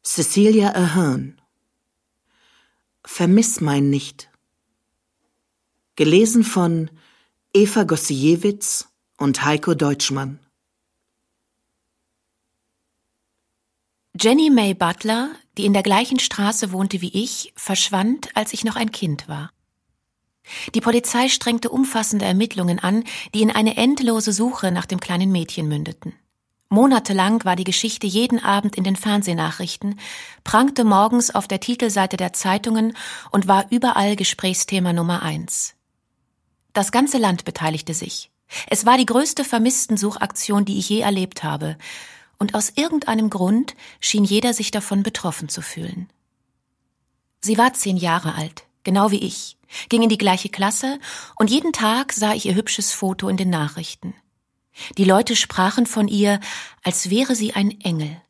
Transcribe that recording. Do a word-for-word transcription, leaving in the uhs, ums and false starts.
Cecilia Ahern. Vermiss mein nicht. Gelesen von Eva Gossiewicz und Heiko Deutschmann. Jenny May Butler, die in der gleichen Straße wohnte wie ich, verschwand, als ich noch ein Kind war. Die Polizei strengte umfassende Ermittlungen an, die in eine endlose Suche nach dem kleinen Mädchen mündeten. Monatelang war die Geschichte jeden Abend in den Fernsehnachrichten, prangte morgens auf der Titelseite der Zeitungen und war überall Gesprächsthema Nummer eins. Das ganze Land beteiligte sich. Es war die größte Vermisstensuchaktion, die ich je erlebt habe. Und aus irgendeinem Grund schien jeder sich davon betroffen zu fühlen. Sie war zehn Jahre alt, genau wie ich, ging in die gleiche Klasse und jeden Tag sah ich ihr hübsches Foto in den Nachrichten. Die Leute sprachen von ihr, als wäre sie ein Engel.